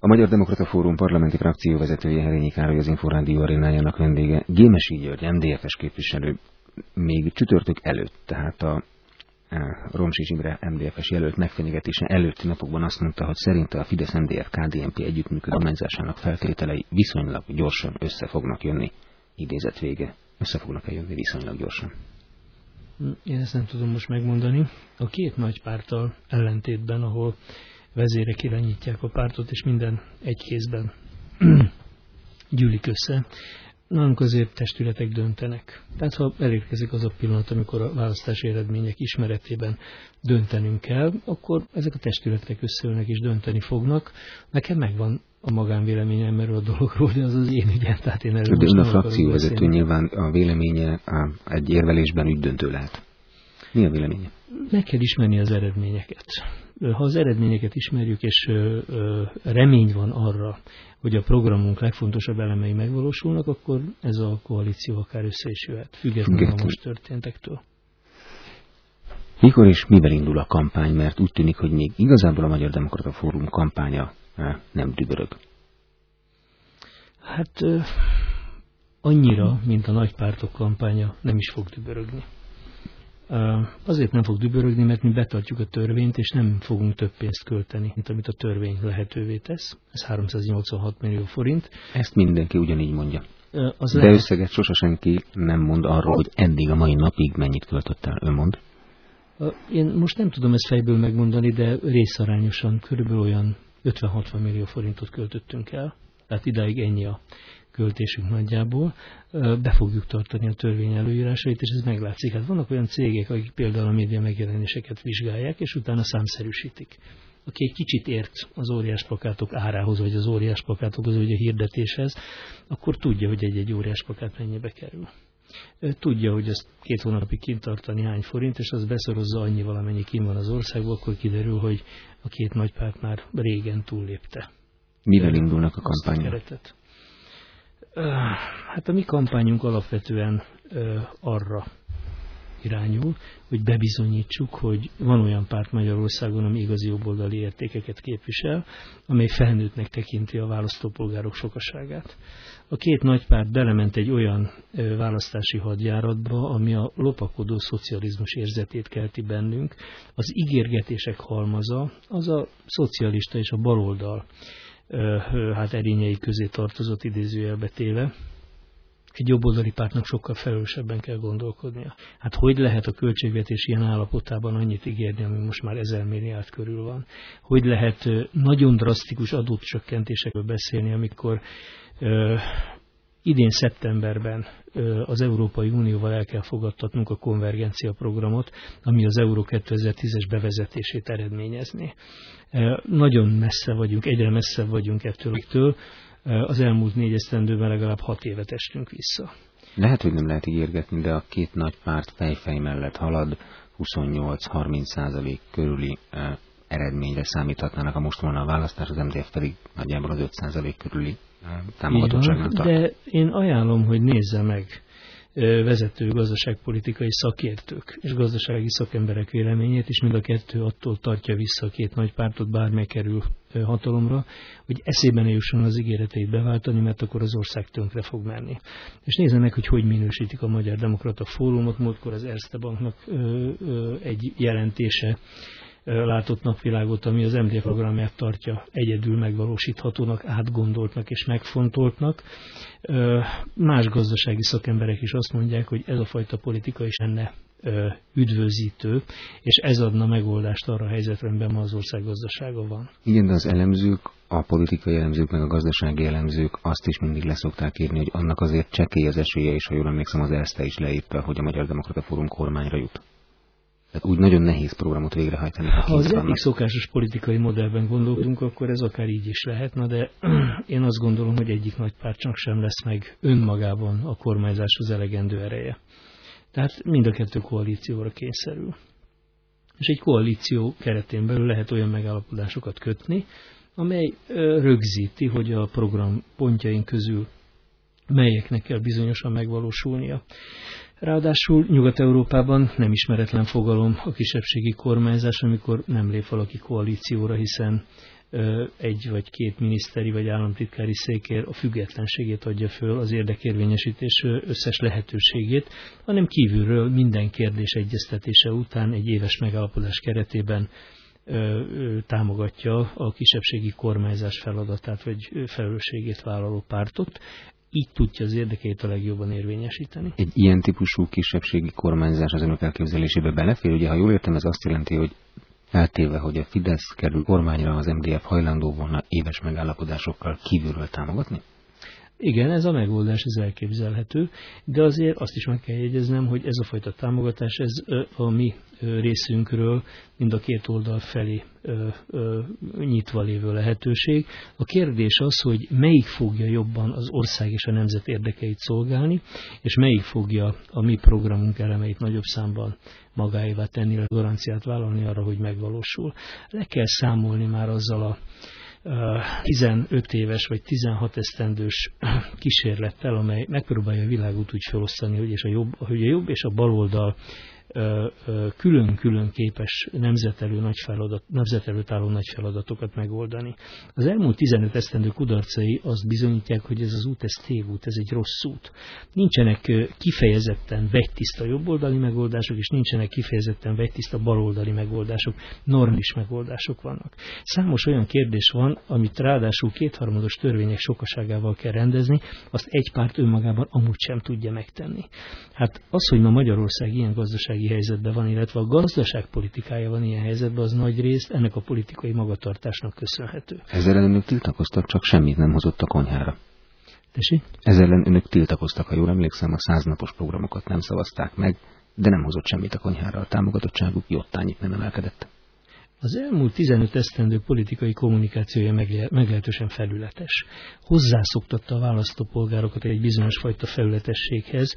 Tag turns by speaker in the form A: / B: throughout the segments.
A: A Magyar Demokrata Fórum parlamenti frakcióvezetője, Herényi Károly, az Inforádió arénájának vendége. Gémesi György, MDF-es képviselő még csütörtök előtt, tehát a Romsics Imre MDF-es jelölt megfenyegetése előtti napokban azt mondta, hogy szerinte a Fidesz-MDF-KDNP együttműködő kormányzásának feltételei viszonylag gyorsan össze fognak jönni. Idézet vége. Össze fognak-e jönni viszonylag gyorsan?
B: Én ezt nem tudom most megmondani. A két nagy párttal ellentétben, ahol vezérek irányítják a pártot, és minden egy kézben gyűlik össze, nálunk azért testületek döntenek. Tehát ha elérkezik az a pillanat, amikor a választási eredmények ismeretében döntenünk kell, akkor ezek a testületek összeülnek és dönteni fognak. Nekem megvan a magánvéleményem erről a dologról, de az az én ügyem, tehát én erről most
A: nem akarok beszélni. De ön a frakcióvezető, nyilván a véleménye egy érvelésben ügydöntő lehet. Mi a véleménye?
B: Meg kell ismerni az eredményeket. Ha az eredményeket ismerjük, és remény van arra, hogy a programunk legfontosabb elemei megvalósulnak, akkor ez a koalíció akár össze is jöhet, függetlenül a most történtektől.
A: Mikor és mivel indul a kampány, mert úgy tűnik, hogy még igazából a Magyar Demokrata Fórum kampánya nem dübörög?
B: Hát annyira, mint a nagypártok kampánya nem is fog dübörögni. Azért nem fog dübörögni, mert mi betartjuk a törvényt, és nem fogunk több pénzt költeni, mint amit a törvény lehetővé tesz. Ez 386 millió forint.
A: Ezt mindenki ugyanígy mondja. De összeget sose senki nem mond arról, hogy eddig a mai napig mennyit költöttél, ön mond?
B: Én most nem tudom ezt fejből megmondani, de részarányosan körülbelül olyan 50-60 millió forintot költöttünk el. Tehát idáig ennyi a költésünk nagyjából, be fogjuk tartani a törvény előírásait, és ez meglátszik. Hát vannak olyan cégek, akik például a média megjelenéseket vizsgálják, és utána számszerűsítik. Aki egy kicsit ért az óriásplakátok árához, vagy az óriásplakátokhoz, vagy a hirdetéshez, akkor tudja, hogy egy óriásplakát mennyibe kerül. Tudja, hogy ezt 2 hónapig kint tartani hány forint, és az beszorozza annyi valamennyi kint van az országban, akkor kiderül, hogy a két nagypárt már régen túllépte.
A: Mivel indulnak a kampányok?
B: Hát a mi kampányunk alapvetően arra irányul, hogy bebizonyítsuk, hogy van olyan párt Magyarországon, ami igazi jobboldali értékeket képvisel, amely felnőttnek tekinti a választópolgárok sokaságát. A két nagy párt belement egy olyan választási hadjáratba, ami a lopakodó szocializmus érzetét kelti bennünk. Az ígérgetések halmaza, az a szocialista és a baloldal erényei közé tartozott, idézőjelbe téve. Egy jobboldali pártnak sokkal felelősebben kell gondolkodnia. Hát hogy lehet a költségvetés ilyen állapotában annyit ígérni, ami most már 1000 milliárd körül van? Hogy lehet nagyon drasztikus adócsökkentésekről beszélni, amikor idén szeptemberben az Európai Unióval el kell fogadtatnunk a konvergencia programot, ami az Euró 2010-es bevezetését eredményezné. Nagyon messze vagyunk, egyre messzebb vagyunk ettől. Az elmúlt 4 esztendőben legalább 6 évet estünk vissza.
A: Lehet, hogy nem lehet ígérgetni, de a két nagy párt fejfej mellett halad, 28-30% körüli eredményre számíthatnának, a most volna a választás, az MDF pedig nagyjából az 5% körüli támogatottságnál tart.
B: De én ajánlom, hogy nézze meg vezető gazdaságpolitikai szakértők és gazdasági szakemberek véleményét, és mind a kettő attól tartja vissza a két nagy pártot, bármely kerül hatalomra, hogy eszében jusson az ígéreteit beváltani, mert akkor az ország tönkre fog menni. És nézze meg, hogy minősítik a Magyar Demokrata Fórumot. Múltkor az Erste Banknak egy jelentése látott napvilágot, ami az MDF programját tartja egyedül megvalósíthatónak, átgondoltnak és megfontoltnak. Más gazdasági szakemberek is azt mondják, hogy ez a fajta politika is lenne üdvözítő, és ez adna megoldást arra a helyzetre, amiben ma az ország gazdasága van.
A: Igen, de az elemzők, a politikai elemzők, meg a gazdasági elemzők azt is mindig leszokták írni, hogy annak azért csekély az esélye, és ha jól emlékszem, az Erste is leírta, hogy a Magyar Demokrata Fórum kormányra jut. Tehát úgy nagyon nehéz programot végrehajtani.
B: Ha az eddig szokásos politikai modellben gondolkodunk, akkor ez akár így is lehetne, de én azt gondolom, hogy egyik nagy pártnak sem lesz meg önmagában a kormányzáshoz elegendő ereje. Tehát mind a kettő koalícióra kényszerül. És egy koalíció keretén belül lehet olyan megállapodásokat kötni, amely rögzíti, hogy a program pontjaink közül melyeknek kell bizonyosan megvalósulnia. Ráadásul Nyugat-Európában nem ismeretlen fogalom a kisebbségi kormányzás, amikor nem lép valaki koalícióra, hiszen egy vagy két miniszteri vagy államtitkári székért a függetlenségét adja föl, az érdekérvényesítés összes lehetőségét, hanem kívülről minden kérdés egyeztetése után egy éves megállapodás keretében támogatja a kisebbségi kormányzás feladatát vagy felelősségét vállaló pártot. Így tudja az érdekeit a legjobban érvényesíteni.
A: Egy ilyen típusú kisebbségi kormányzás az önök elképzelésébe belefér? Ugye, ha jól értem, ez azt jelenti, hogy eltéve, hogy a Fidesz kerül kormányra, az MDF hajlandó volna éves megállapodásokkal kívülről támogatni?
B: Igen, ez a megoldás, ez elképzelhető, de azért azt is meg kell jegyeznem, hogy ez a fajta támogatás, ez a mi részünkről mind a két oldal felé nyitva lévő lehetőség. A kérdés az, hogy melyik fogja jobban az ország és a nemzet érdekeit szolgálni, és melyik fogja a mi programunk elemeit nagyobb számban magáévá tenni, garanciát vállalni arra, hogy megvalósul. Le kell számolni már azzal a 15 éves vagy 16 esztendős kísérlettel, amely megpróbálja a világot úgy felosztani, hogy a jobb és a baloldal külön-külön képes nemzet előtt álló nagy feladatokat megoldani. Az elmúlt 15 esztendő kudarcai azt bizonyítják, hogy ez az út, ez tévút, ez egy rossz út. Nincsenek kifejezetten vegytiszta jobboldali megoldások, és nincsenek kifejezetten vegytiszta baloldali megoldások, normális megoldások vannak. Számos olyan kérdés van, amit ráadásul kétharmados törvények sokaságával kell rendezni, azt egy párt önmagában amúgy sem tudja megtenni. Hát az, hogy ma Magyarország ilyen gazdasági helyzetben van, illetve a gazdaságpolitikája van ilyen helyzetben, az nagy részt ennek a politikai magatartásnak köszönhető.
A: Ezzel ellen önök tiltakoztak, csak semmit nem hozott a konyhára.
B: Tessék?
A: Ezzel ellen önök tiltakoztak, ha jól emlékszem, a 100 napos programokat nem szavazták meg, de nem hozott semmit a konyhára, a támogatottságuk jottányit nem emelkedett.
B: Az elmúlt 15 esztendő politikai kommunikációja meglehetősen felületes. Hozzászoktatta a választópolgárokat egy bizonyos fajta felületességhez.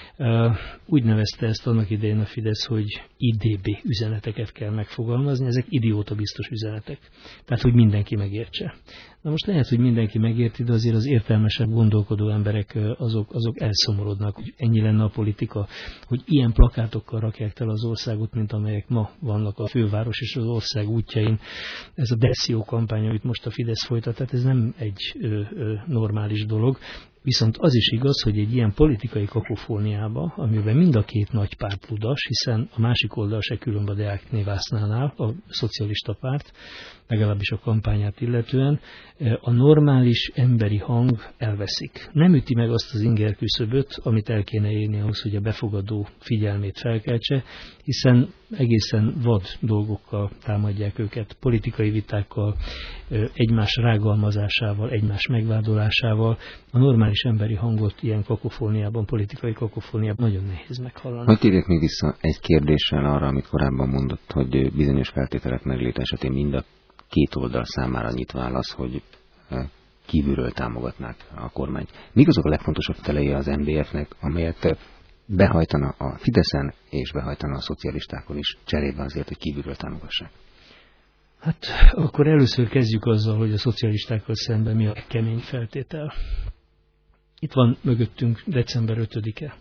B: Úgy nevezte ezt annak idején a Fidesz, hogy IDB üzeneteket kell megfogalmazni, ezek idióta biztos üzenetek. Tehát, hogy mindenki megértse. Na most lehet, hogy mindenki megérti, de azért az értelmesebb gondolkodó emberek azok elszomorodnak, hogy ennyi lenne a politika, hogy ilyen plakátokkal rakják tele az országot, mint amelyek ma vannak a főváros és az ország útjain. Ez a Deszió kampány, amit most a Fidesz folytat, tehát ez nem egy normális dolog. Viszont az is igaz, hogy egy ilyen politikai kakofóniába, amiben mind a két nagy párt ludas, hiszen a másik oldal se különb a Deák Névásznánál, a szocialista párt, legalábbis a kampányát illetően, a normális emberi hang elveszik. Nem üti meg azt az ingerküszöböt, amit el kéne érni ahhoz, hogy a befogadó figyelmét felkeltse, hiszen egészen vad dolgokkal támadják őket, politikai vitákkal, egymás rágalmazásával, egymás megvádolásával. A normális emberi hangot ilyen kakofóniában, politikai kakofóniában nagyon nehéz meghallani.
A: Hogy térjek még vissza egy kérdéssel arra, amit korábban mondott, hogy bizonyos feltételek megléte esetén mind a két oldal számára nyit válasz, hogy kívülről támogatnák a kormányt. Mik azok a legfontosabb felei az MDF-nek, amelyet behajtana a Fideszen és behajtana a szocialistákon is, cserébe azért, hogy kívülről támogassák?
B: Hát akkor először kezdjük azzal, hogy a szocialistákkal szemben mi a kemény feltétel. Itt van mögöttünk december 5-e,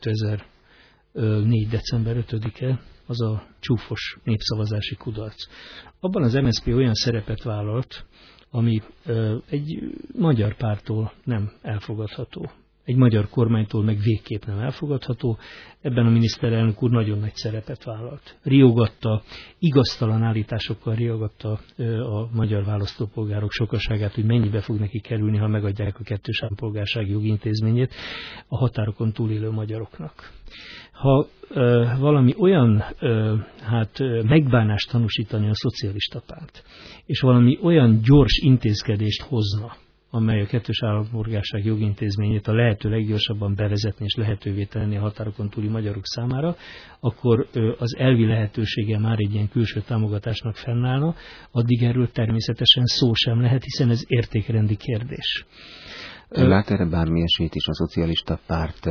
B: 2004. december 5-e, az a csúfos népszavazási kudarc. Abban az MSZP olyan szerepet vállalt, ami egy magyar párttól nem elfogadható. Egy magyar kormánytól meg végképp nem elfogadható. Ebben a miniszterelnök úr nagyon nagy szerepet vállalt. Riogatta, igaztalan állításokkal riogatta a magyar választópolgárok sokaságát, hogy mennyibe fog neki kerülni, ha megadják a kettős állampolgársági jogintézményét a határokon túlélő magyaroknak. Ha valami olyan megbánást tanúsítani a szocialista párt, és valami olyan gyors intézkedést hozna, amely a kettős állampolgárság jogintézményét a lehető leggyorsabban bevezetni és lehetővé tenni a határokon túli magyarok számára, akkor az elvi lehetősége már egy ilyen külső támogatásnak fennállna, addig erről természetesen szó sem lehet, hiszen ez értékrendi kérdés.
A: Lát erre bármi esélyt is a szocialista párt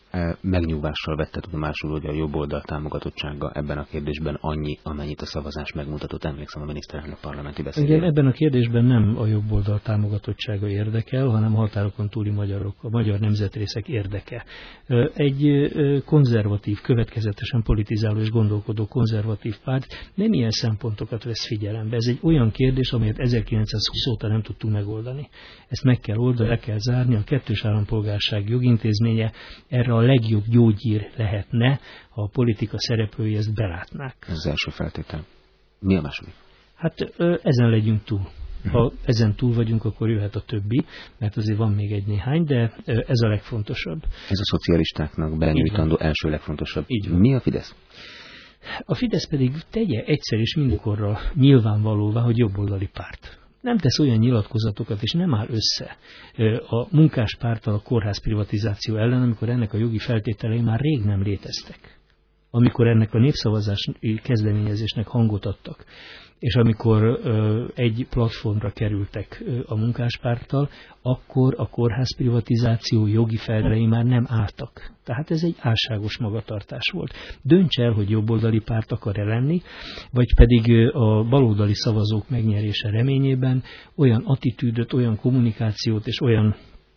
A: megnyugvással vette tudomásul, hogy a jobb oldal támogatottsága ebben a kérdésben annyi, amennyit a szavazás megmutatott. Emlékszem a miniszterelnök parlamenti beszédére.
B: Igen, ebben a kérdésben nem a jobb oldal támogatottsága érdekel, hanem a határokon túli magyarok, a magyar nemzetrészek érdeke. Egy konzervatív, következetesen politizáló és gondolkodó konzervatív párt nem ilyen szempontokat vesz figyelembe. Ez egy olyan kérdés, amelyet 1920 óta nem tudtunk megoldani. Ezt meg kell oldani, le kell zárni, a kettős állampolgárság jogintézménye erre a legjobb gyógyír lehetne, ha a politika szereplői ezt belátnák.
A: Ez az első feltétel. Mi a második?
B: Hát ezen legyünk túl. Ha ezen túl vagyunk, akkor jöhet a többi, mert azért van még egy-néhány, de ez a legfontosabb.
A: Ez a szocialistáknak benyújtandó első legfontosabb. Mi a Fidesz?
B: A Fidesz pedig tegye egyszer és mindenkorra nyilvánvalóvá, hogy jobboldali párt. Nem tesz olyan nyilatkozatokat, és nem áll össze a munkáspárttal a kórházprivatizáció ellen, amikor ennek a jogi feltételei már rég nem léteztek. Amikor ennek a népszavazási kezdeményezésnek hangot adtak, és amikor egy platformra kerültek a munkáspárttal, akkor a kórházprivatizáció jogi feltételei már nem álltak. Tehát ez egy álságos magatartás volt. Dönts el, hogy jobboldali párt akar-e lenni, vagy pedig a baloldali szavazók megnyerése reményében olyan attitűdöt, olyan kommunikációt és olyan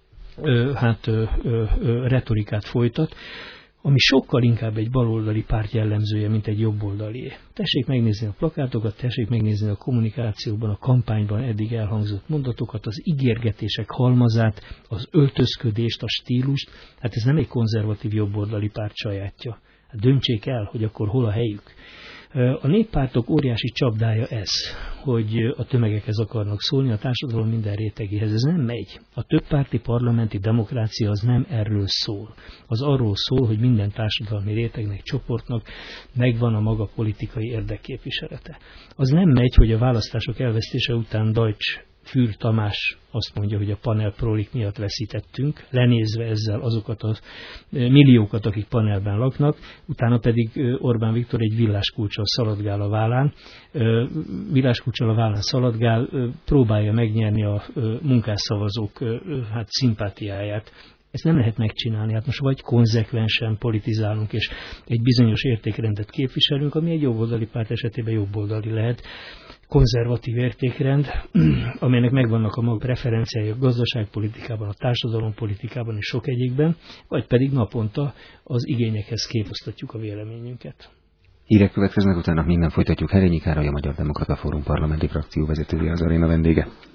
B: retorikát folytat, ami sokkal inkább egy baloldali párt jellemzője, mint egy jobboldalié. Tessék megnézni a plakátokat, tessék megnézni a kommunikációban, a kampányban eddig elhangzott mondatokat, az ígérgetések halmazát, az öltözködést, a stílust. Hát ez nem egy konzervatív jobboldali párt sajátja. Hát döntsék el, hogy akkor hol a helyük. A néppártok óriási csapdája ez, hogy a tömegekhez akarnak szólni, a társadalom minden rétegéhez. Ez nem megy. A többpárti parlamenti demokrácia az nem erről szól. Az arról szól, hogy minden társadalmi rétegnek, csoportnak megvan a maga politikai érdekképviselete. Az nem megy, hogy a választások elvesztése után Deutsch Fürth Tamás azt mondja, hogy a panelprolik miatt veszítettünk, lenézve ezzel azokat a milliókat, akik panelben laknak, utána pedig Orbán Viktor egy villáskulccsal szaladgál a vállán, szaladgál, próbálja megnyerni a munkásszavazók szimpátiáját. Ezt nem lehet megcsinálni. Hát most vagy konzekvensen politizálunk, és egy bizonyos értékrendet képviselünk, ami egy jobboldali párt esetében jobboldali lehet, konzervatív értékrend, amelynek megvannak a maga preferenciái a gazdaságpolitikában, a társadalompolitikában és sok egyikben, vagy pedig naponta az igényekhez képosztatjuk a véleményünket.
A: Hírek következnek, utána minden folytatjuk. Herényi Károly, a Magyar Demokrata Fórum parlamenti frakció vezetője, az aréna vendége.